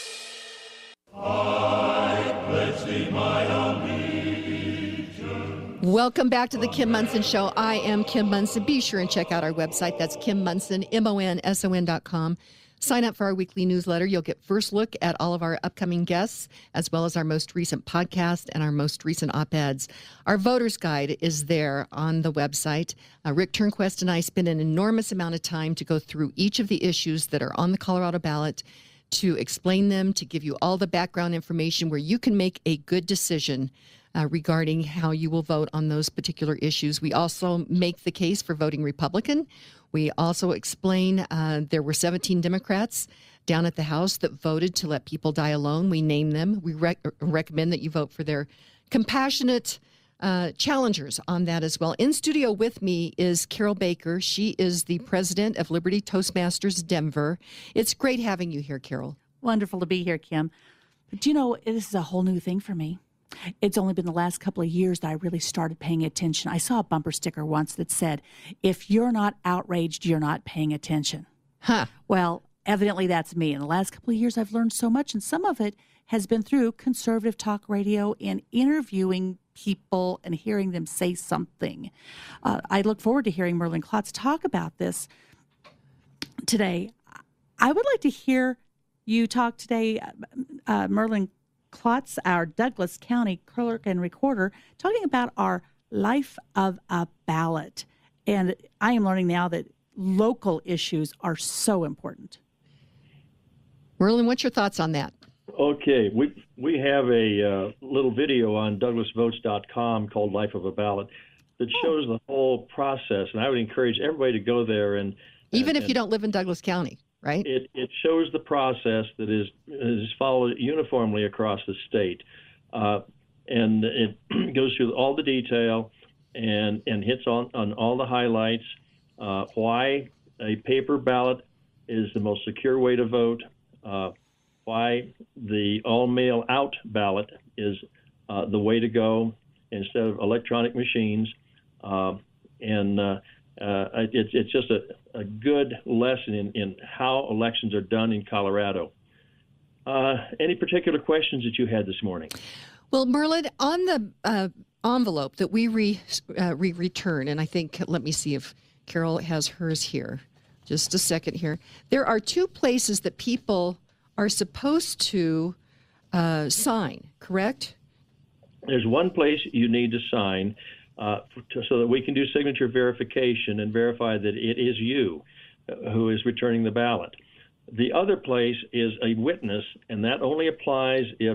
Welcome back to the Kim Monson Show. I am Kim Monson. Be sure and check out our website. That's Kim Monson, MONSON.com. Sign up for our weekly newsletter. You'll get first look at all of our upcoming guests, as well as our most recent podcast and our most recent op-eds. Our voter's guide is there on the website. Rick Turnquist and I spend an enormous amount of time to go through each of the issues that are on the Colorado ballot, to explain them, to give you all the background information where you can make a good decision regarding how you will vote on those particular issues. We also make the case for voting Republican. We also explain there were 17 Democrats down at the House that voted to let people die alone. We name them. We recommend that you vote for their compassionate challengers on that as well. In studio with me is Carol Baker. She is the president of Liberty Toastmasters Denver. It's great having you here, Carol. Wonderful to be here, Kim. But you know, this is a whole new thing for me. It's only been the last couple of years that I really started paying attention. I saw a bumper sticker once that said, if you're not outraged, you're not paying attention. Huh. Well, evidently that's me. In the last couple of years, I've learned so much, and some of it has been through conservative talk radio and interviewing people and hearing them say something. I look forward to hearing Merlin Klotz talk about this today. I would like to hear you talk today, Merlin Klotz, our Douglas County clerk and recorder, talking about our life of a ballot. And I am learning now that local issues are so important. Merlin, what's your thoughts on that? Okay, we have a little video on douglasvotes.com called Life of a Ballot that shows the whole process, and I would encourage everybody to go there and even if you don't live in Douglas County, right? It shows the process that is followed uniformly across the state, and it goes through all the detail and hits on all the highlights. Why a paper ballot is the most secure way to vote. Why the all-mail out ballot is the way to go instead of electronic machines. It's just a good lesson in how elections are done in Colorado. Any particular questions that you had this morning? Well, Merlin, on the envelope that we return, and I think, let me see if Carol has hers here. Just a second here. There are two places that people are supposed to sign, correct? There's one place you need to sign so that we can do signature verification and verify that it is you who is returning the ballot. The other place is a witness, and that only applies if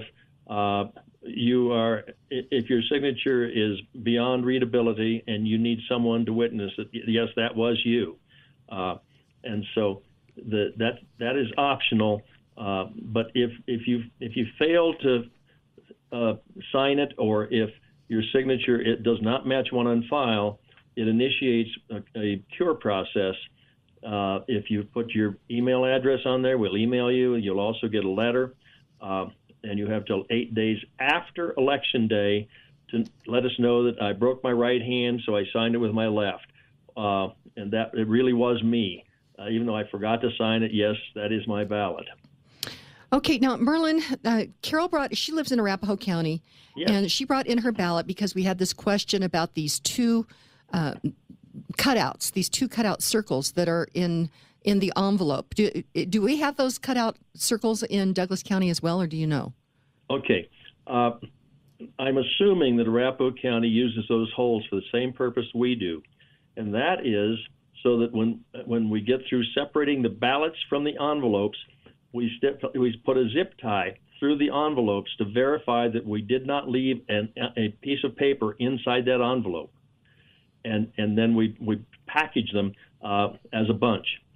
if your signature is beyond readability and you need someone to witness that yes, that was you. And so that is optional. But if you fail to sign it, or if your signature it does not match one on file, it initiates a cure process. If you put your email address on there, we'll email you. You'll also get a letter, and you have till 8 days after Election Day to let us know that I broke my right hand, so I signed it with my left, and that it really was me. Even though I forgot to sign it, yes, that is my ballot. Okay, now, Merlin, Carol she lives in Arapahoe County, yes, and she brought in her ballot because we had this question about these two cutouts, these two cutout circles that are in the envelope. Do we have those cutout circles in Douglas County as well, or do you know? Okay. I'm assuming that Arapahoe County uses those holes for the same purpose we do, and that is so that when we get through separating the ballots from the envelopes, we put a zip tie through the envelopes to verify that we did not leave a piece of paper inside that envelope. And then we package them as a bunch.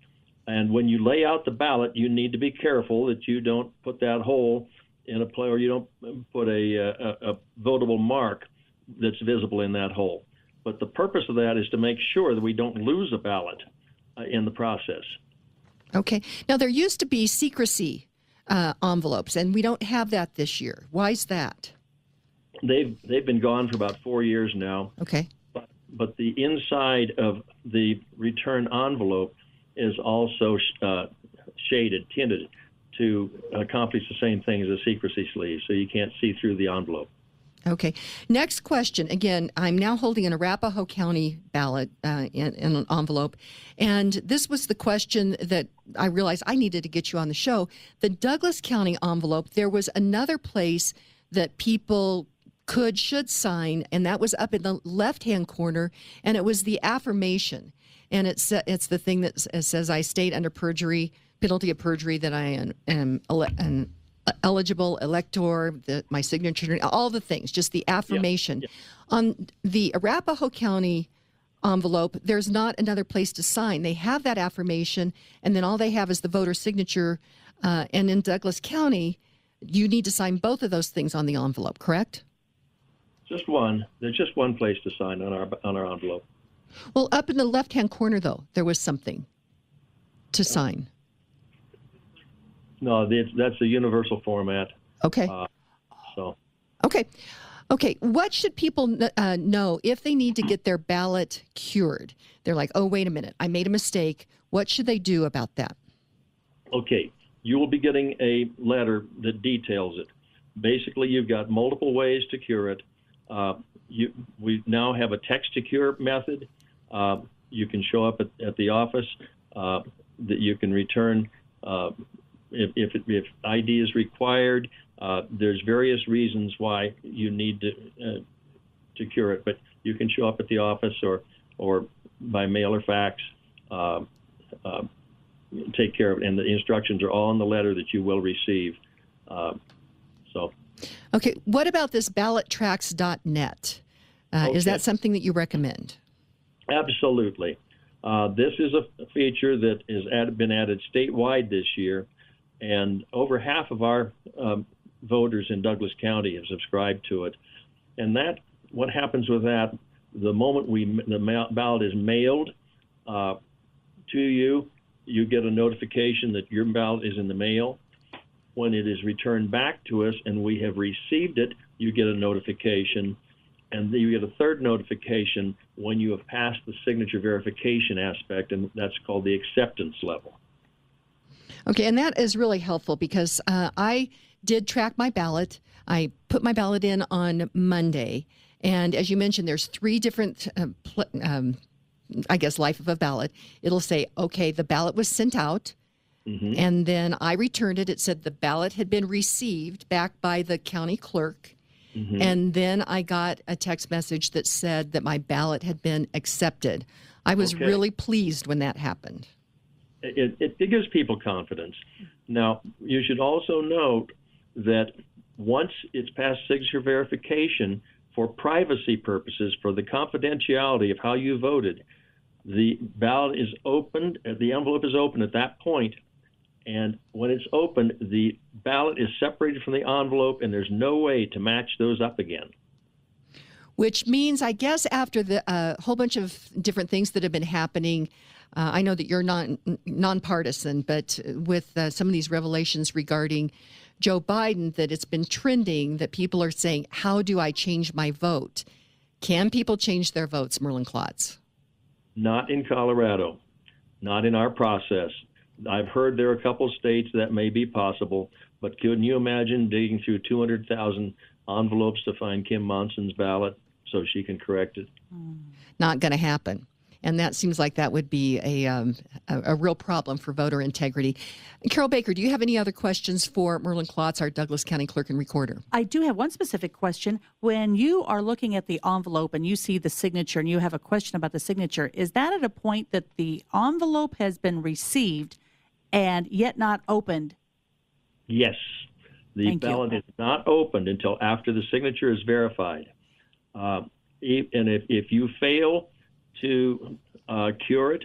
And when you lay out the ballot, you need to be careful that you don't put that hole in a play, or you don't put a votable mark that's visible in that hole. But the purpose of that is to make sure that we don't lose a ballot in the process. Okay. Now, there used to be secrecy envelopes, and we don't have that this year. Why is that? They've been gone for about 4 years now. Okay. But the inside of the return envelope is also tinted to accomplish the same thing as a secrecy sleeve, so you can't see through the envelope. Okay. Next question. Again, I'm now holding an Arapahoe County ballot in an envelope. And this was the question that I realized I needed to get you on the show. The Douglas County envelope, there was another place that people should sign, and that was up in the left-hand corner, and it was the affirmation. And it's the thing that says, I state under penalty of perjury, that I am an eligible elector, my signature, all the things, just the affirmation. Yeah. On the Arapahoe County envelope, there's not another place to sign. They have that affirmation, and then all they have is the voter signature. And in Douglas County, you need to sign both of those things on the envelope, correct? Just one. There's just one place to sign on our envelope. Well, up in the left-hand corner, though, there was something to sign. No, that's the universal format. Okay. Okay. What should people know if they need to get their ballot cured? They're like, oh, wait a minute, I made a mistake. What should they do about that? Okay. You will be getting a letter that details it. Basically, you've got multiple ways to cure it. We now have a text-to-cure method. You can show up at the office that you can return if ID is required. There's various reasons why you need to cure it, but you can show up at the office or by mail or fax. Take care of it, and the instructions are all in the letter that you will receive. Okay, what about this ballottracks.net? Is that something that you recommend? Absolutely. This is a feature that has been added statewide this year, and over half of our voters in Douglas County have subscribed to it. And what happens with that, the moment the ballot is mailed to you, you get a notification that your ballot is in the mail. When it is returned back to us and we have received it, you get a notification. And then you get a third notification when you have passed the signature verification aspect, and that's called the acceptance level. Okay, and that is really helpful because I did track my ballot. I put my ballot in on Monday, and as you mentioned, there's 3 different, life of a ballot. It'll say, okay, the ballot was sent out, and then I returned it. It said the ballot had been received back by the county clerk. And then I got a text message that said that my ballot had been accepted. I was really pleased when that happened. It gives people confidence. Now, you should also note that once it's past signature verification, for privacy purposes, for the confidentiality of how you voted, the ballot is opened, the envelope is open at that point. And when it's opened, the ballot is separated from the envelope, and there's no way to match those up again. Which means, I guess, after the whole bunch of different things that have been happening, I know that you're nonpartisan, but with some of these revelations regarding Joe Biden, that it's been trending, that people are saying, how do I change my vote? Can people change their votes, Merlin Klotz? Not in Colorado, not in our process. I've heard there are a couple states that may be possible, but couldn't you imagine digging through 200,000 envelopes to find Kim Monson's ballot so she can correct it? Not going to happen. And that seems like that would be a real problem for voter integrity. Carol Baker, do you have any other questions for Merlin Klotz, our Douglas County Clerk and Recorder? I do have one specific question. When you are looking at the envelope and you see the signature and you have a question about the signature, is that at a point that the envelope has been received and yet not opened? Yes. The ballot is not opened until after the signature is verified. And if you fail to cure it,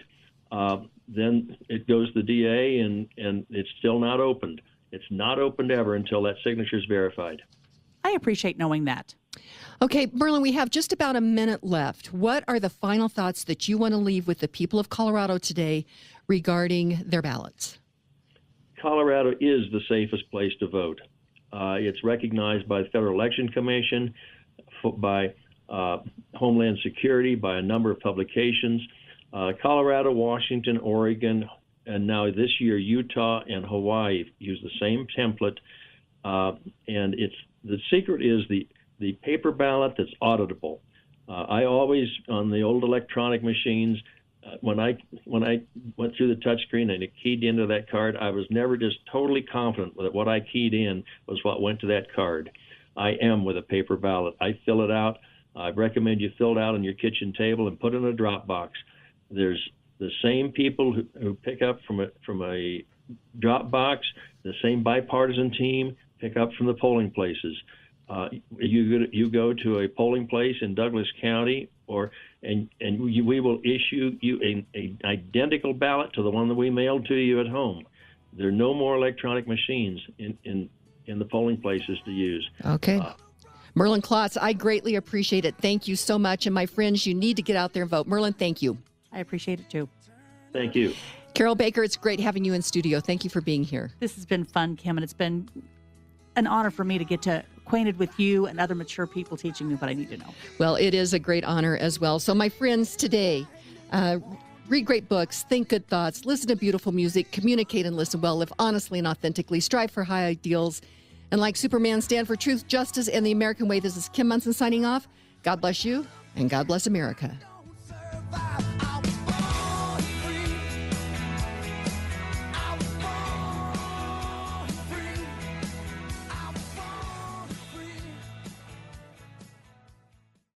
then it goes to the DA, and it's still not opened. It's not opened ever until that signature is verified. I appreciate knowing that. Okay, Merlin, we have just about a minute left. What are the final thoughts that you want to leave with the people of Colorado today regarding their ballots? Colorado is the safest place to vote. It's recognized by the Federal Election Commission, by Homeland Security, by a number of publications. Colorado, Washington, Oregon, and now this year Utah and Hawaii use the same template. And the secret is the paper ballot that's auditable. I always, on the old electronic machines, when I went through the touchscreen and it keyed into that card, I was never just totally confident that what I keyed in was what went to that card. I am with a paper ballot. I fill it out. I recommend you fill it out on your kitchen table and put it in a drop box. There's the same people who pick up from a drop box, the same bipartisan team pick up from the polling places. You go to a polling place in Douglas County, we will issue you an identical ballot to the one that we mailed to you at home. There are no more electronic machines in the polling places to use. Okay. Merlin Klotz, I greatly appreciate it. Thank you so much. And my friends, you need to get out there and vote. Merlin, thank you. I appreciate it too. Thank you. Carol Baker, it's great having you in studio. Thank you for being here. This has been fun, Kim, and it's been an honor for me to get acquainted with you and other mature people teaching me what I need to know. Well, it is a great honor as well. So my friends, today, read great books, think good thoughts, listen to beautiful music, communicate and listen well, live honestly and authentically, strive for high ideals, and like Superman, stand for truth, justice, and the American way. This is Kim Monson signing off. God bless you, and God bless America.